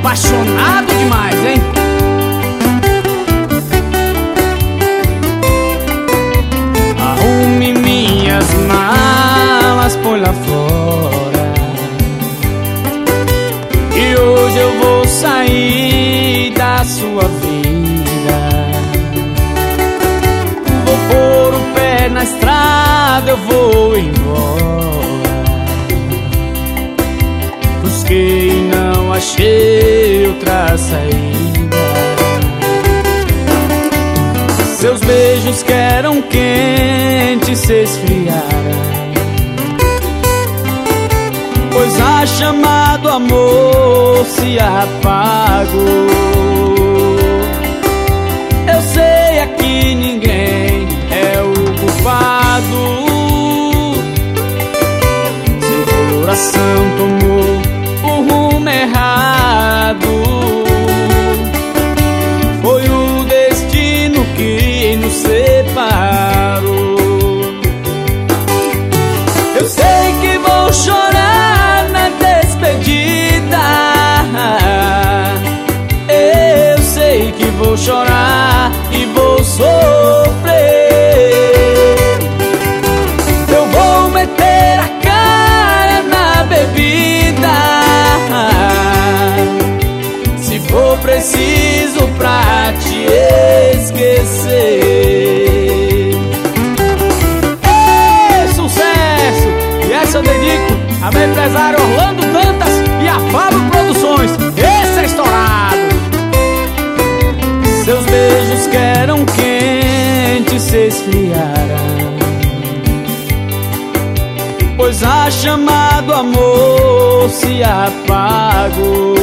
apaixonado demais, hein? Arrume minhas malas, põe lá fora, e hoje eu vou sair da sua vida. Vou pôr o pé na estrada, eu vou embora. Busquei e não achei outra saída. Seus beijos que eram quentes se esfriaram, pois a chama do amor se apagou. Eu sei, aqui ninguém é o culpado. Seu coração tomou o rumo errado. Foi o destino que nos separou. Eu sei que vou chorar na despedida. Eu sei que vou chorar e vou sofrer. Eu vou meter a cara na bebida, se for preciso, pra te esquecer. Ei, sucesso! E essa eu dedico a meu empresário Orlando Dantas e a Fábio Produções. Esse é estourado. Seus beijos que eram quentes se esfriaram, pois a chama do amor se apagou.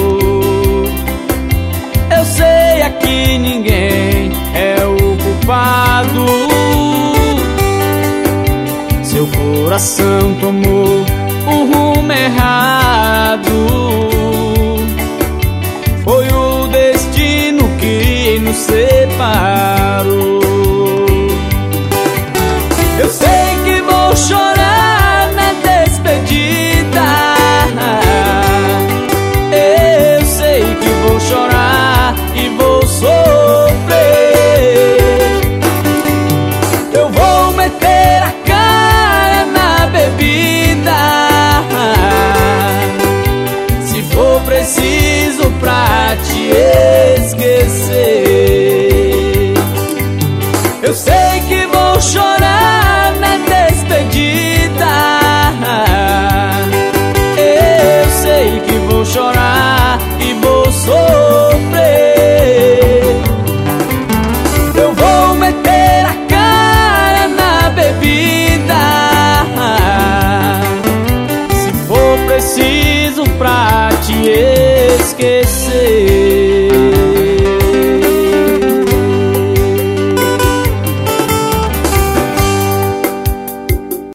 Eu sei, aqui ninguém é o culpado. Seu coração tomou o rumo errado. Foi o destino que nos separou. Eu sei que vou chorar na despedida. Eu sei que vou chorar e vou sofrer. Eu vou meter a cara na bebida, se for preciso, pra te esquecer. Eu sei que vou chorar na despedida. Eu sei que vou chorar e vou sofrer. Eu vou meter a cara na bebida, se for preciso, pra te esquecer.